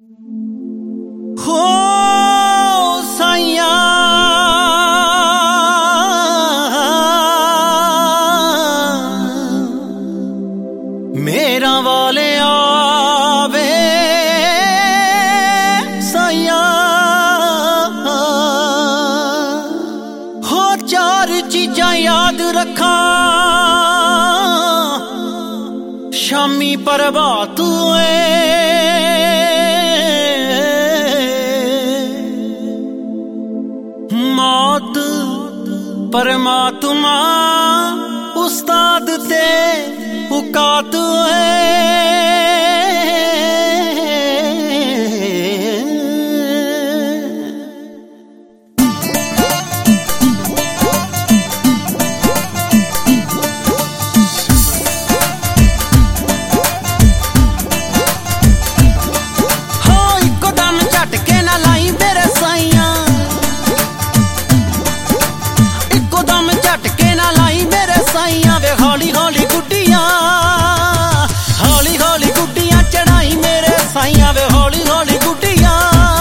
हो साइया मेरा वाले आवे साइया हो चार चीजां याद रखा शामी प्रभात मौत परमात्मा उस्ताद ते औकात हौली हौली गुड्डियां चढ़ाई मेरे साइया वे हौली हौली गुड्डियां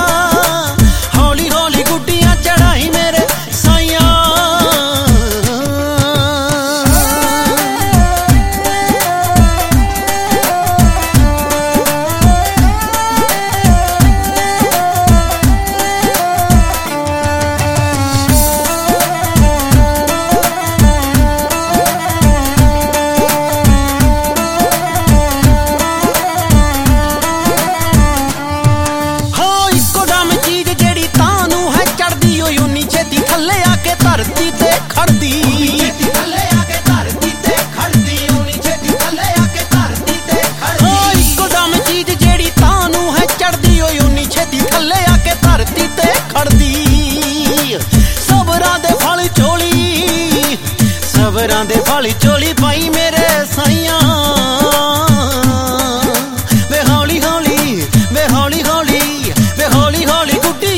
चढ़ाई मेरे साइया धरती ते खड़दी इकदम चीज जेड़ी तानू है चढ़दी उन्नी छेती थल्ले आके धरती ते खड़दी सबरां दे फल चोली पाई मेरे साइया वे हौली हौली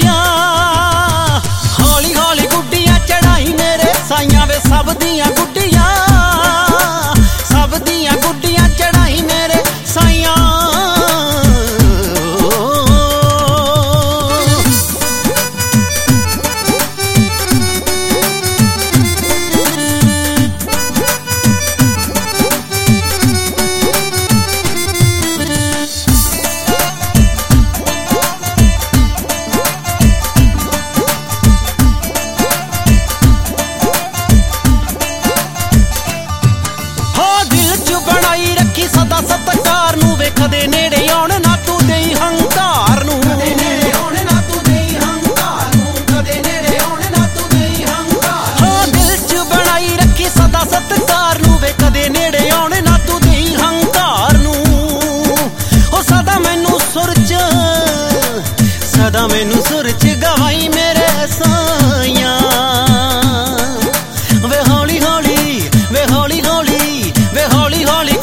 गुड्डियां चढ़ाई मेरे साइया वे सब दियां गुड्डियां चढ़ाई मेरे साइया सदा सत्कार नू वे कदे नेड़े आउण ना तू देई हंकार नू कदे नेड़े आउण ना तू देई हंकार नू कदे नेड़े आउण ना तू देई हंकार हां दिल च बनाई रखी सदा सत्कार नू वे कदे नेड़े आउण ना तू देई हंकार नू ओ सदा मैनू सुर च गवाई मेरे साइया वे हौली हौली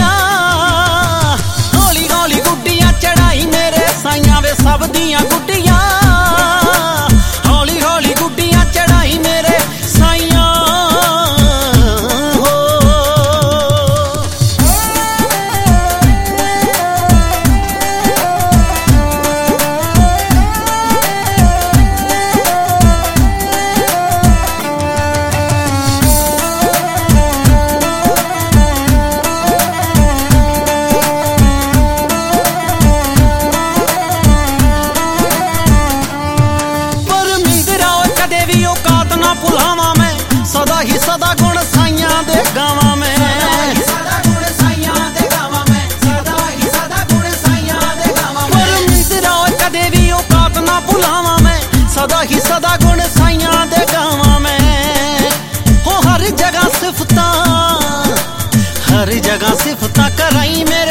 गुड्डियां चढ़ाई मेरे साइया वे सब दियां गुड्डियां हौली हौली गुड्डियां चढ़ाई मेरे साइया सदा गुण साइयां दे गावां मैं कदे भी औकात ना भुलावां मैं सदा ही सदा गुण साइयां दे गावां मैं हो हर जगह सिफतां कराई मेरे